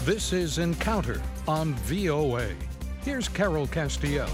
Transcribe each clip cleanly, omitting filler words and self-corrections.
This is Encounter on VOA. Here's Carol Castiel.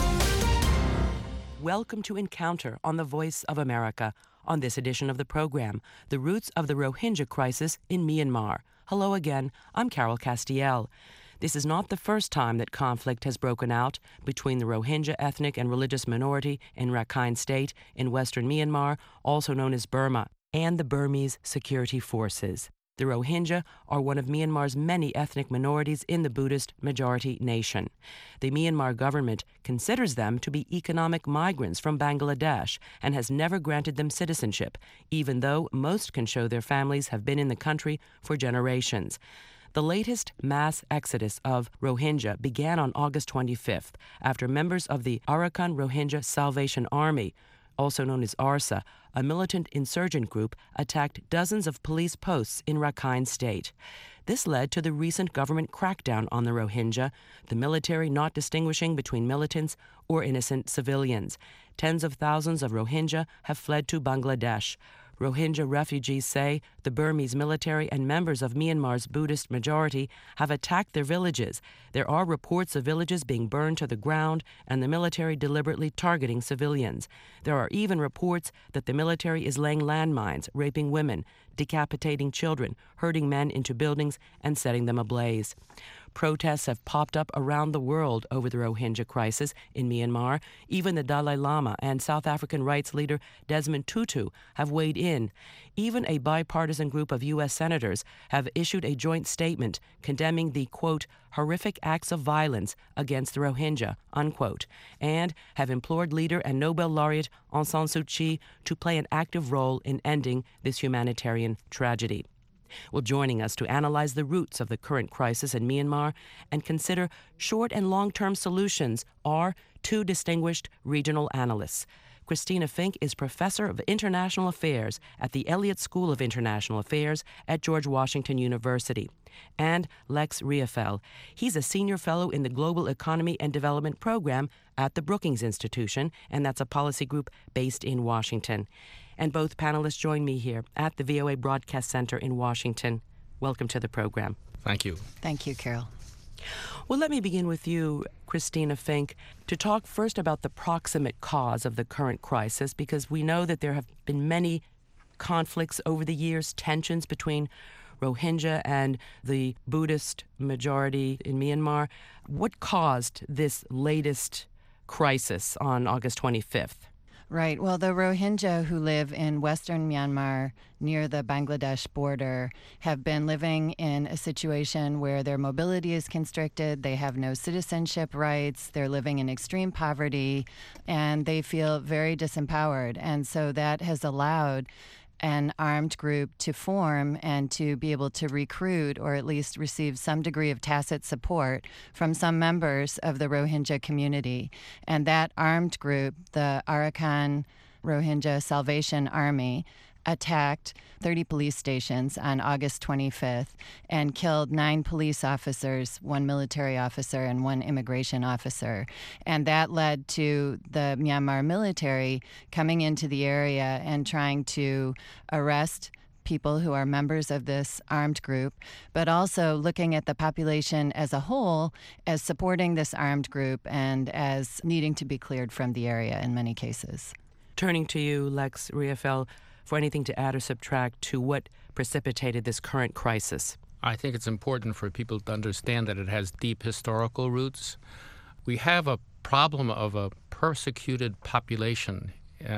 Welcome to Encounter on the Voice of America. On this edition of the program, the roots of the Rohingya crisis in Myanmar. Hello again, I'm Carol Castiel. This is not the first time that conflict has broken out between the Rohingya ethnic and religious minority in Rakhine State in western Myanmar, also known as Burma, and the Burmese security forces. The Rohingya are one of Myanmar's many ethnic minorities in the Buddhist majority nation. The Myanmar government considers them to be economic migrants from Bangladesh and has never granted them citizenship, even though most can show their families have been in the country for generations. The latest mass exodus of Rohingya began on August 25th after members of the Arakan Rohingya Salvation Army, also known as ARSA, a militant insurgent group, attacked dozens of police posts in Rakhine State. This led to the recent government crackdown on the Rohingya, the military not distinguishing between militants or innocent civilians. Tens of thousands of Rohingya have fled to Bangladesh. Rohingya refugees say the Burmese military and members of Myanmar's Buddhist majority have attacked their villages. There are reports of villages being burned to the ground and the military deliberately targeting civilians. There are even reports that the military is laying landmines, raping women, decapitating children, herding men into buildings, and setting them ablaze. Protests have popped up around the world over the Rohingya crisis in Myanmar. Even the Dalai Lama and South African rights leader Desmond Tutu have weighed in. Even a bipartisan group of U.S. senators have issued a joint statement condemning the, quote, horrific acts of violence against the Rohingya, unquote, and have implored leader and Nobel laureate Aung San Suu Kyi to play an active role in ending this humanitarian tragedy. Well, joining us to analyze the roots of the current crisis in Myanmar and consider short and long-term solutions are two distinguished regional analysts. Christina Fink is professor of international affairs at the Elliott School of International Affairs at George Washington University. And Lex Riefel. He's a senior fellow in the Global Economy and Development Program at the Brookings Institution, and that's a policy group based in Washington. And both panelists join me here at the VOA Broadcast Center in Washington. Welcome to the program. Thank you. Thank you, Carol. Well, let me begin with you, Christina Fink, to talk first about the proximate cause of the current crisis, because we know that there have been many conflicts over the years, tensions between Rohingya and the Buddhist majority in Myanmar. What caused this latest crisis on August 25th? Right. Well, the Rohingya who live in western Myanmar near the Bangladesh border have been living in a situation where their mobility is constricted, they have no citizenship rights, they're living in extreme poverty, and they feel very disempowered. And so that has allowed an armed group to form and to be able to recruit or at least receive some degree of tacit support from some members of the Rohingya community. And that armed group, the Arakan Rohingya Salvation Army, attacked 30 police stations on August 25th and killed 9 police officers, 1 military officer, and 1 immigration officer. And that led to the Myanmar military coming into the area and trying to arrest people who are members of this armed group, but also looking at the population as a whole as supporting this armed group and as needing to be cleared from the area in many cases. Turning to you, Lex Riefel, for anything to add or subtract to what precipitated this current crisis? I think it's important for people to understand that it has deep historical roots. We have a problem of a persecuted population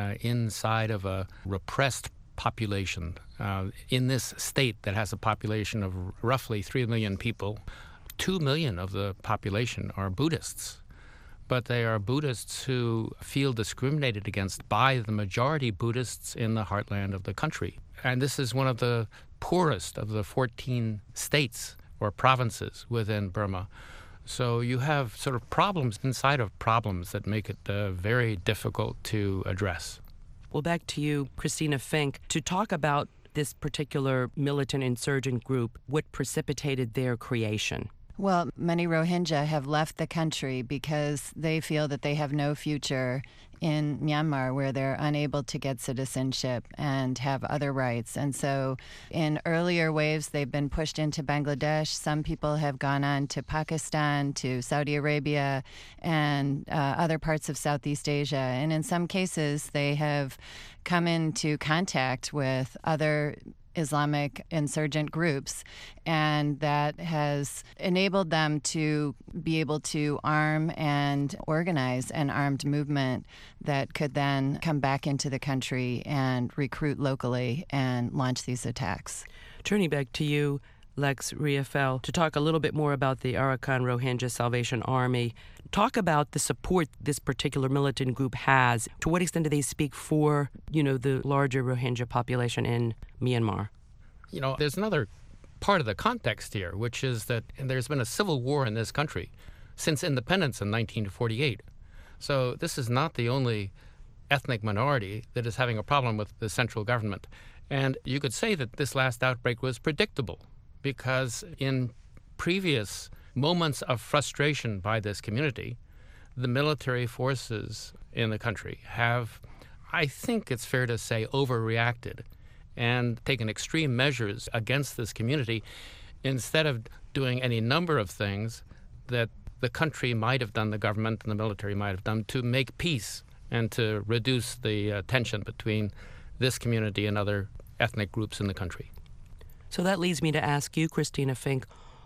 inside of a repressed population. In this state that has a population of roughly 3 million people, 2 million of the population are Buddhists. But they are Buddhists who feel discriminated against by the majority Buddhists in the heartland of the country. And this is one of the poorest of the 14 states or provinces within Burma. So you have sort of problems inside of problems that make it very difficult to address. Well, back to you, Christina Fink, to talk about this particular militant insurgent group, what precipitated their creation. Well, many Rohingya have left the country because they feel that they have no future in Myanmar, where they're unable to get citizenship and have other rights. And so in earlier waves, they've been pushed into Bangladesh. Some people have gone on to Pakistan, to Saudi Arabia, and other parts of Southeast Asia. And in some cases, they have come into contact with other Islamic insurgent groups, and that has enabled them to be able to arm and organize an armed movement that could then come back into the country and recruit locally and launch these attacks. Turning back to you, Lex Riefel, to talk a little bit more about the Arakan Rohingya Salvation Army. Talk about the support this particular militant group has. To what extent do they speak for, the larger Rohingya population in Myanmar? There's another part of the context here, which is that there's been a civil war in this country since independence in 1948. So this is not the only ethnic minority that is having a problem with the central government. And you could say that this last outbreak was predictable, because in previous moments of frustration by this community, the military forces in the country have, I think it's fair to say, overreacted and taken extreme measures against this community instead of doing any number of things that the country might have done, the government and the military might have done, to make peace and to reduce the tension between this community and other ethnic groups in the country. So that leads me to ask you, Christina Fink,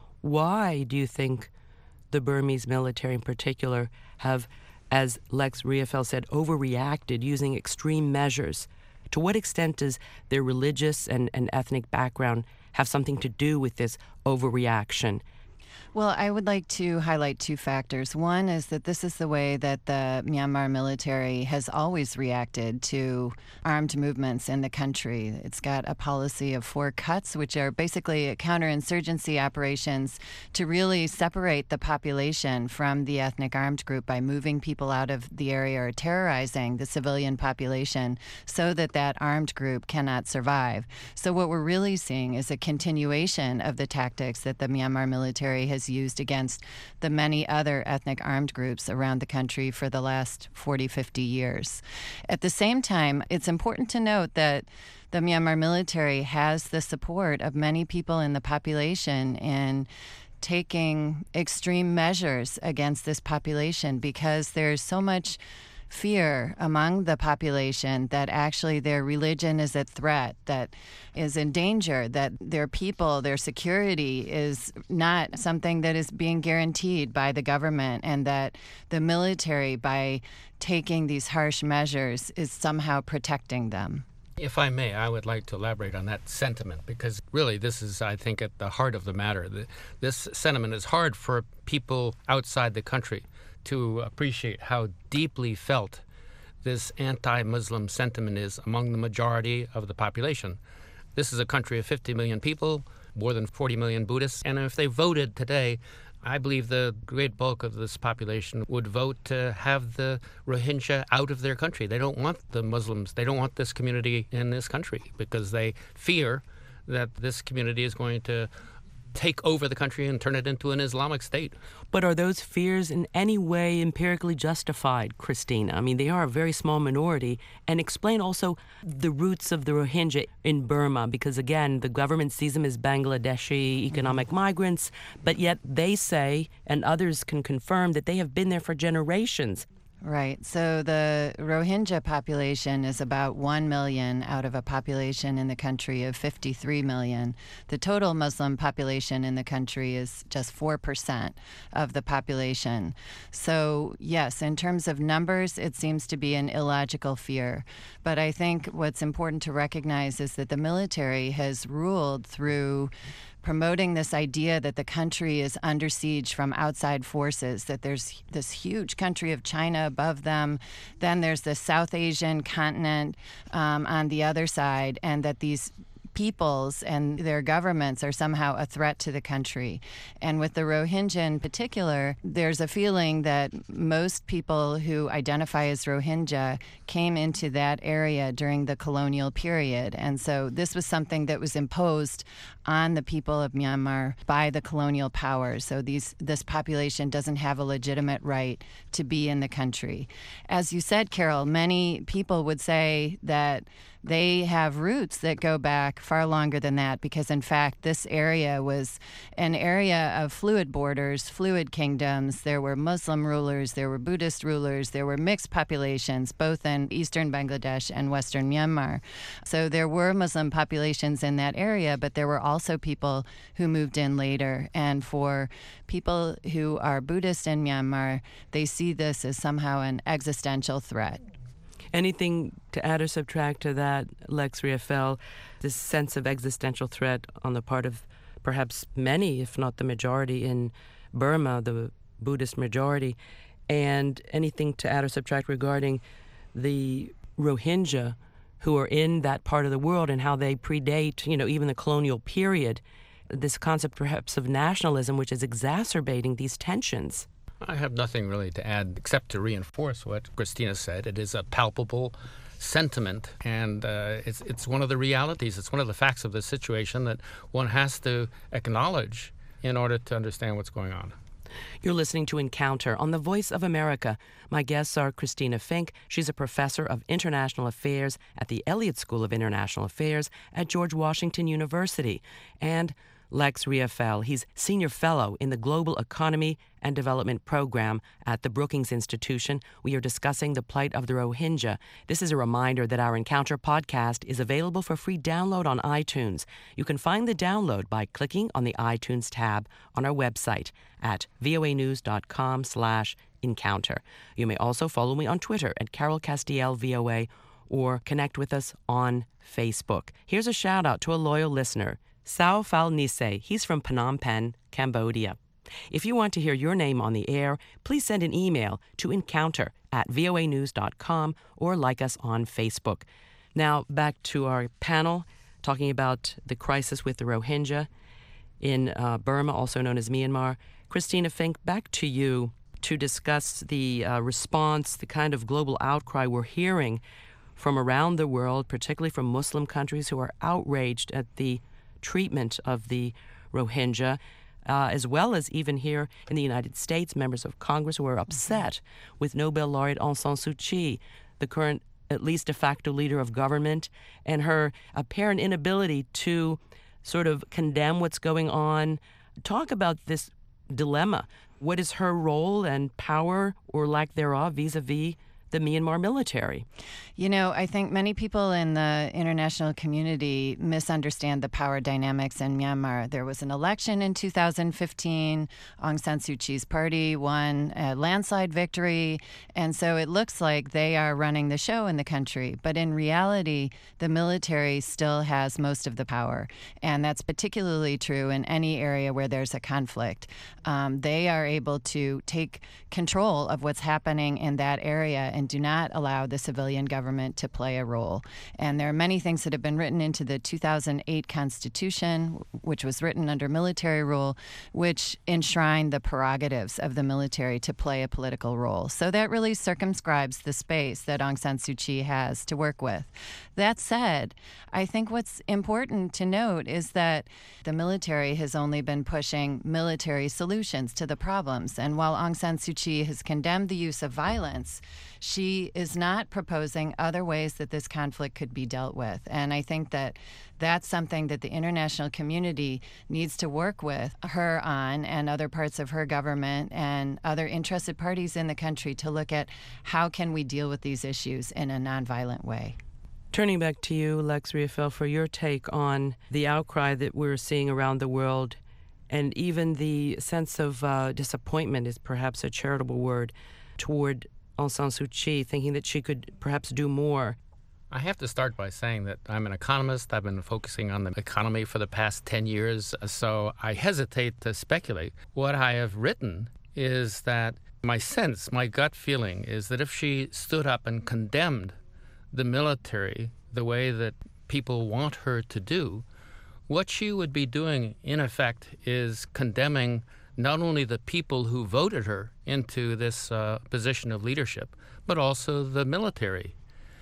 why do you think the Burmese military in particular have, as Lex Riefel said, overreacted using extreme measures? To what extent does their religious and ethnic background have something to do with this overreaction? Well, I would like to highlight two factors. One is that this is the way that the Myanmar military has always reacted to armed movements in the country. It's got a policy of 4 cuts, which are basically counterinsurgency operations to really separate the population from the ethnic armed group by moving people out of the area or terrorizing the civilian population so that that armed group cannot survive. So what we're really seeing is a continuation of the tactics that the Myanmar military has used against the many other ethnic armed groups around the country for the last 40, 50 years. At the same time, it's important to note that the Myanmar military has the support of many people in the population in taking extreme measures against this population, because there's so much fear among the population that actually their religion is at threat, that is in danger, that their people, their security is not something that is being guaranteed by the government, and that the military, by taking these harsh measures, is somehow protecting them. If I may, I would like to elaborate on that sentiment, because really this is, I think, at the heart of the matter. This sentiment is hard for people outside the country to appreciate how deeply felt this anti-Muslim sentiment is among the majority of the population. This is a country of 50 million people, more than 40 million Buddhists, and if they voted today, I believe the great bulk of this population would vote to have the Rohingya out of their country. They don't want the Muslims, they don't want this community in this country, because they fear that this community is going to take over the country and turn it into an Islamic state. But are those fears in any way empirically justified, Christina? I mean, they are a very small minority. And explain also the roots of the Rohingya in Burma, because, again, the government sees them as Bangladeshi economic migrants, but yet they say, and others can confirm, that they have been there for generations. Right. So the Rohingya population is about 1 million out of a population in the country of 53 million. The total Muslim population in the country is just 4% of the population. So, yes, in terms of numbers, it seems to be an illogical fear. But I think what's important to recognize is that the military has ruled through promoting this idea that the country is under siege from outside forces, that there's this huge country of China above them, then there's the South Asian continent on the other side, and that these peoples and their governments are somehow a threat to the country. And with the Rohingya in particular, there's a feeling that most people who identify as Rohingya came into that area during the colonial period. And so this was something that was imposed on the people of Myanmar by the colonial powers. So this population doesn't have a legitimate right to be in the country. As you said, Carol, many people would say that they have roots that go back far longer than that because, in fact, this area was an area of fluid borders, fluid kingdoms. There were Muslim rulers, there were Buddhist rulers, there were mixed populations, both in eastern Bangladesh and western Myanmar. So there were Muslim populations in that area, but there were also people who moved in later. And for people who are Buddhist in Myanmar, they see this as somehow an existential threat. Anything to add or subtract to that, Lex Riefel, this sense of existential threat on the part of perhaps many, if not the majority in Burma, the Buddhist majority, and anything to add or subtract regarding the Rohingya who are in that part of the world and how they predate, even the colonial period, this concept perhaps of nationalism, which is exacerbating these tensions? I have nothing really to add except to reinforce what Christina said. It is a palpable sentiment, and it's one of the realities. It's one of the facts of the situation that one has to acknowledge in order to understand what's going on. You're listening to Encounter on the Voice of America. My guests are Christina Fink. She's a professor of international affairs at the Elliott School of International Affairs at George Washington University, and Lex Riefel. He's senior fellow in the Global Economy and Development Program at the Brookings Institution. We are discussing the plight of the Rohingya. This is a reminder that our Encounter podcast is available for free download on iTunes. You can find the download by clicking on the iTunes tab on our website at voanews.com/encounter. You may also follow me on Twitter at Carol Castiel VOA or connect with us on Facebook. Here's a shout out to a loyal listener, Sao Phal Nise. He's from Phnom Penh, Cambodia. If you want to hear your name on the air, please send an email to encounter@voanews.com or like us on Facebook. Now, back to our panel, talking about the crisis with the Rohingya in Burma, also known as Myanmar. Christina Fink, back to you to discuss the response, the kind of global outcry we're hearing from around the world, particularly from Muslim countries who are outraged at the treatment of the Rohingya, as well as even here in the United States, members of Congress who are upset with Nobel laureate Aung San Suu Kyi, the current, at least de facto leader of government, and her apparent inability to sort of condemn what's going on. Talk about this dilemma. What is her role and power or lack thereof vis-a-vis the Myanmar military? I think many people in the international community misunderstand the power dynamics in Myanmar. There was an election in 2015. Aung San Suu Kyi's party won a landslide victory, and so it looks like they are running the show in the country. But in reality, the military still has most of the power, and that's particularly true in any area where there's a conflict. They are able to take control of what's happening in that area and do not allow the civilian government to play a role. And there are many things that have been written into the 2008 Constitution, which was written under military rule, which enshrine the prerogatives of the military to play a political role. So that really circumscribes the space that Aung San Suu Kyi has to work with. That said, I think what's important to note is that the military has only been pushing military solutions to the problems. And while Aung San Suu Kyi has condemned the use of violence, she is not proposing other ways that this conflict could be dealt with. And I think that that's something that the international community needs to work with her on, and other parts of her government and other interested parties in the country, to look at how can we deal with these issues in a nonviolent way. Turning back to you, Lex Riefel, for your take on the outcry that we're seeing around the world, and even the sense of disappointment is perhaps a charitable word toward Aung San Suu Kyi, thinking that she could perhaps do more. I have to start by saying that I'm an economist. I've been focusing on the economy for the past 10 years, so I hesitate to speculate. What I have written is that my sense, my gut feeling, is that if she stood up and condemned the military the way that people want her to do, what she would be doing, in effect, is condemning not only the people who voted her into this position of leadership, but also the military.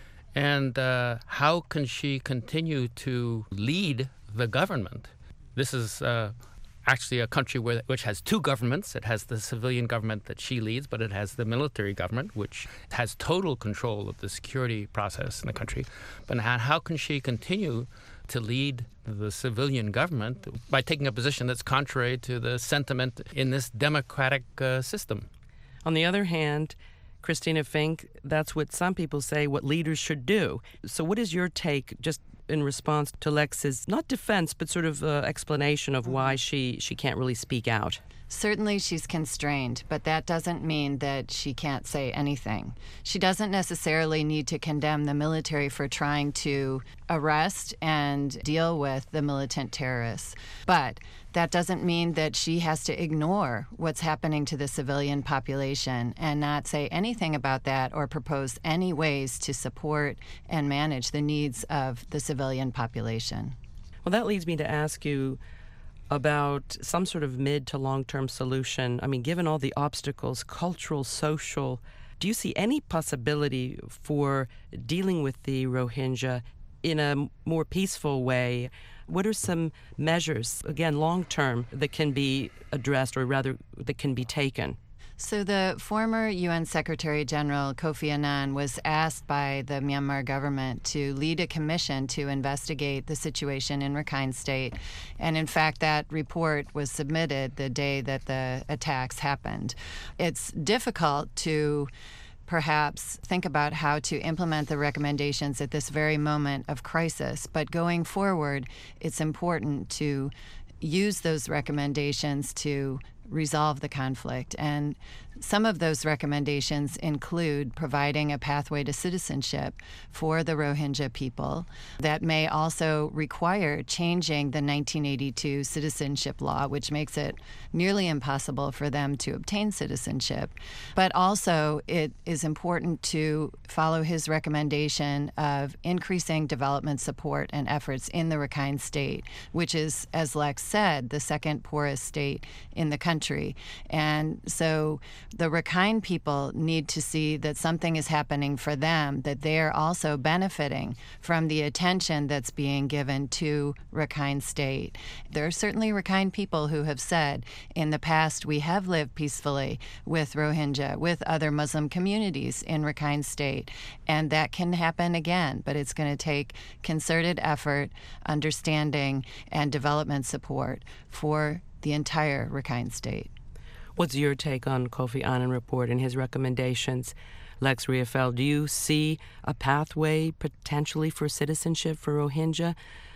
And how can she continue to lead the government? This is actually a country which has two governments. It has the civilian government that she leads, but it has the military government, which has total control of the security process in the country. But how can she continue to lead the civilian government by taking a position that's contrary to the sentiment in this democratic system? On the other hand, Christina Fink, that's what some people say what leaders should do. So what is your take, just in response to Lex's, not defense, but sort of explanation of why she can't really speak out? Certainly she's constrained, but that doesn't mean that she can't say anything. She doesn't necessarily need to condemn the military for trying to arrest and deal with the militant terrorists. But that doesn't mean that she has to ignore what's happening to the civilian population and not say anything about that or propose any ways to support and manage the needs of the civilian population. Well, that leads me to ask you about some sort of mid to long-term solution. I mean, given all the obstacles, cultural, social, do you see any possibility for dealing with the Rohingya in a more peaceful way? What are some measures, again, long-term, that can be addressed, or rather that can be taken? So the former UN Secretary General Kofi Annan was asked by the Myanmar government to lead a commission to investigate the situation in Rakhine State. And in fact, that report was submitted the day that the attacks happened. It's difficult to perhaps think about how to implement the recommendations at this very moment of crisis. But going forward, it's important to use those recommendations to resolve the conflict. And some of those recommendations include providing a pathway to citizenship for the Rohingya people. That may also require changing the 1982 citizenship law, which makes it nearly impossible for them to obtain citizenship. But also, it is important to follow his recommendation of increasing development support and efforts in the Rakhine State, which is, as Lex said, the second poorest state in the country. And so the Rakhine people need to see that something is happening for them, that they're also benefiting from the attention that's being given to Rakhine State. There are certainly Rakhine people who have said, in the past, we have lived peacefully with Rohingya, with other Muslim communities in Rakhine State, and that can happen again, but it's going to take concerted effort, understanding, and development support for the entire Rakhine State. What's your take on Kofi Annan report and his recommendations? Lex Riefel, do you see a pathway potentially for citizenship for Rohingya?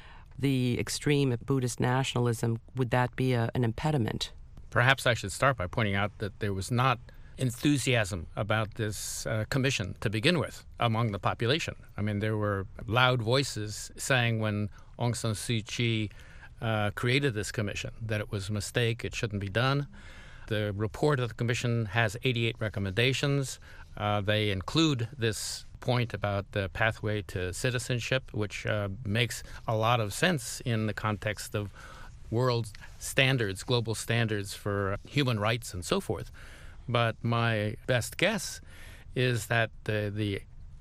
The extreme Buddhist nationalism, would that be an impediment? Perhaps I should start by pointing out that there was not enthusiasm about this commission to begin with among the population. I mean, there were loud voices saying when Aung San Suu Kyi created this commission that it was a mistake, it shouldn't be done. The report of the commission has 88 recommendations. They include this point about the pathway to citizenship, which makes a lot of sense in the context of world standards, global standards for human rights and so forth. But my best guess is that the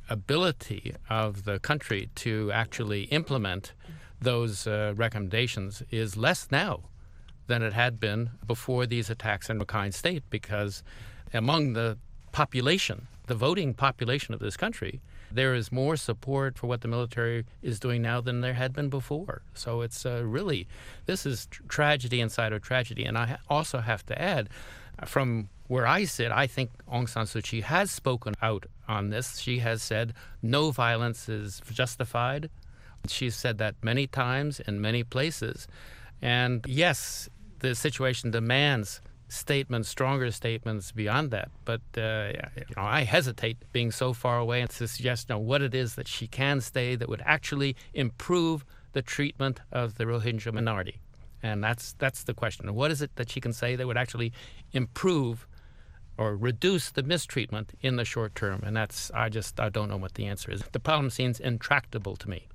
ability of the country to actually implement those recommendations is less now than it had been before these attacks in Rakhine State, because among the population, the voting population of this country, there is more support for what the military is doing now than there had been before. So it's really, this is tragedy inside of tragedy. And I also have to add, from where I sit, I think Aung San Suu Kyi has spoken out on this. She has said no violence is justified. She's said that many times in many places. And yes, the situation demands statements, stronger statements beyond that. But I hesitate being so far away and to suggest what it is that she can say that would actually improve the treatment of the Rohingya minority. And that's the question. What is it that she can say that would actually improve or reduce the mistreatment in the short term? And I don't know what the answer is. The problem seems intractable to me.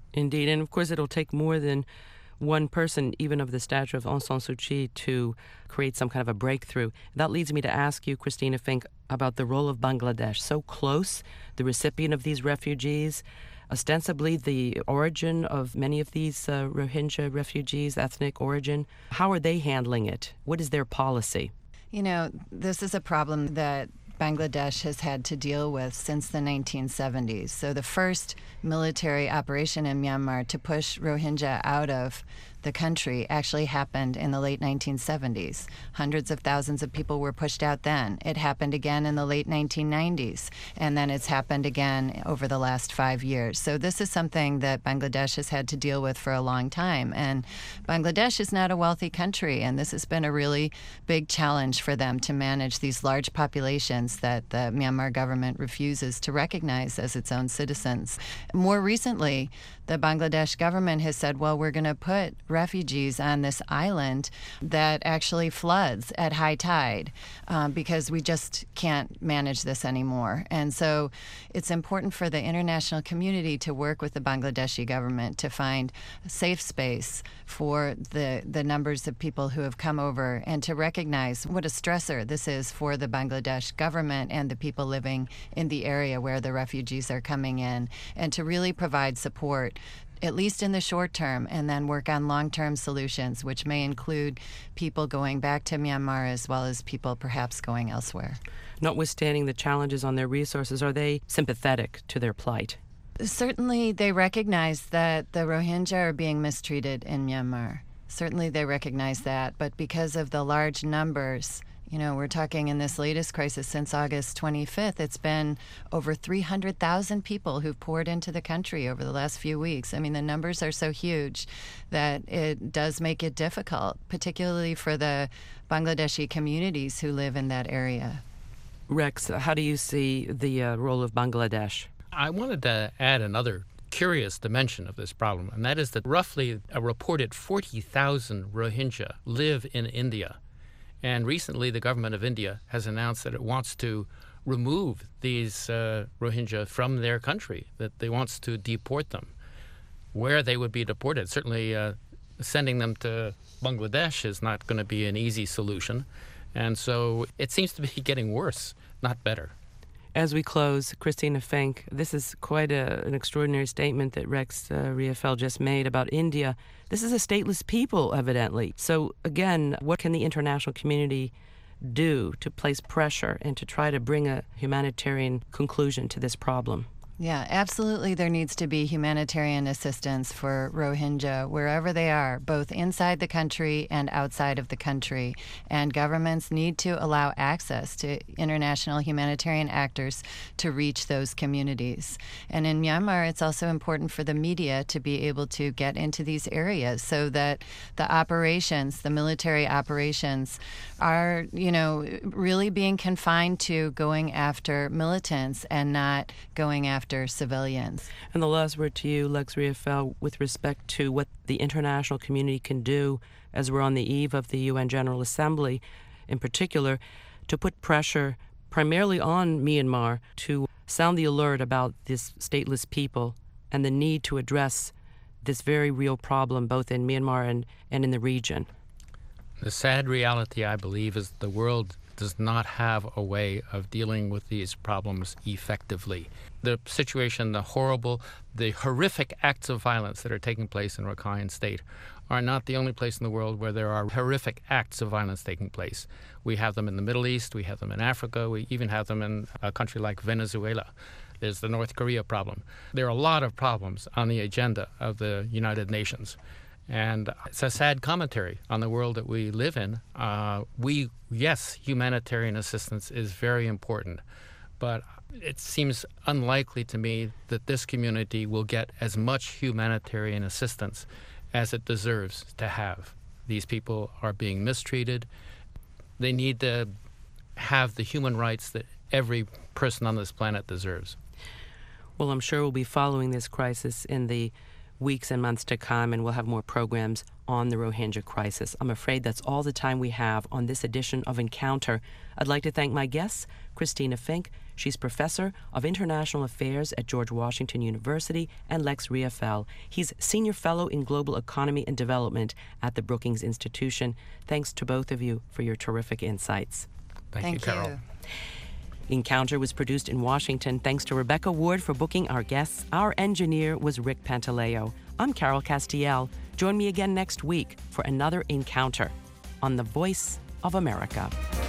Indeed, and of course it'll take more than one person, even of the stature of Aung San Suu Kyi, to create some kind of a breakthrough. That leads me to ask you, Christina Fink, about the role of Bangladesh. So close, the recipient of these refugees, ostensibly the origin of many of these Rohingya refugees, ethnic origin. How are they handling it? What is their policy? You know, this is a problem that Bangladesh has had to deal with since the 1970s. So the first military operation in Myanmar to push Rohingya out of the country actually happened in the late 1970s. Hundreds of thousands of people were pushed out then. It happened again in the late 1990s, and then it's happened again over the last 5 years. So this is something that Bangladesh has had to deal with for a long time. And Bangladesh is not a wealthy country, and this has been a really big challenge for them to manage these large populations that the Myanmar government refuses to recognize as its own citizens. More recently, the Bangladesh government has said, well, we're going to put refugees on this island that actually floods at high tide because we just can't manage this anymore. And so it's important for the international community to work with the Bangladeshi government to find a safe space for the numbers of people who have come over and to recognize what a stressor this is for the Bangladesh government and the people living in the area where the refugees are coming in, and to really provide support at least in the short term, and then work on long-term solutions, which may include people going back to Myanmar as well as people perhaps going elsewhere. Notwithstanding the challenges on their resources, are they sympathetic to their plight? Certainly they recognize that the Rohingya are being mistreated in Myanmar. Certainly they recognize that, but because of the large numbers, you know, we're talking in this latest crisis since August 25th, it's been over 300,000 people who've poured into the country over the last few weeks. I mean, the numbers are so huge that it does make it difficult, particularly for the Bangladeshi communities who live in that area. Rex, how do you see the role of Bangladesh? I wanted to add another curious dimension of this problem, and that is that roughly a reported 40,000 Rohingya live in India. And recently, the government of India has announced that it wants to remove these Rohingya from their country, that they wants to deport them. Where they would be deported, certainly sending them to Bangladesh is not going to be an easy solution. And so it seems to be getting worse, not better. As we close, Christina Fink, this is quite an extraordinary statement that Rex Riefel just made about India. This is a stateless people, evidently. So, again, what can the international community do to place pressure and to try to bring a humanitarian conclusion to this problem? Yeah, absolutely. There needs to be humanitarian assistance for Rohingya wherever they are, both inside the country and outside of the country. And governments need to allow access to international humanitarian actors to reach those communities. And in Myanmar, it's also important for the media to be able to get into these areas so that the operations, the military operations, are, you know, really being confined to going after militants and not going after civilians. And the last word to you, Lex Riefel, with respect to what the international community can do as we're on the eve of the UN General Assembly, in particular, to put pressure primarily on Myanmar to sound the alert about this stateless people and the need to address this very real problem both in Myanmar and in the region. The sad reality, I believe, is the world does not have a way of dealing with these problems effectively. The situation, the horrific acts of violence that are taking place in Rakhine State are not the only place in the world where there are horrific acts of violence taking place. We have them in the Middle East, we have them in Africa, we even have them in a country like Venezuela. There's the North Korea problem. There are a lot of problems on the agenda of the United Nations. And it's a sad commentary on the world that we live in. Yes, humanitarian assistance is very important, but it seems unlikely to me that this community will get as much humanitarian assistance as it deserves to have. These people are being mistreated. They need to have the human rights that every person on this planet deserves. Well, I'm sure we'll be following this crisis in the weeks and months to come, and we'll have more programs on the Rohingya crisis. I'm afraid that's all the time we have on this edition of Encounter. I'd like to thank my guests, Christina Fink. She's Professor of International Affairs at George Washington University, and Lex Riefel. He's Senior Fellow in Global Economy and Development at the Brookings Institution. Thanks to both of you for your terrific insights. Thank you, Carol. Encounter was produced in Washington. Thanks to Rebecca Ward for booking our guests. Our engineer was Rick Pantaleo. I'm Carol Castiel. Join me again next week for another Encounter on the Voice of America.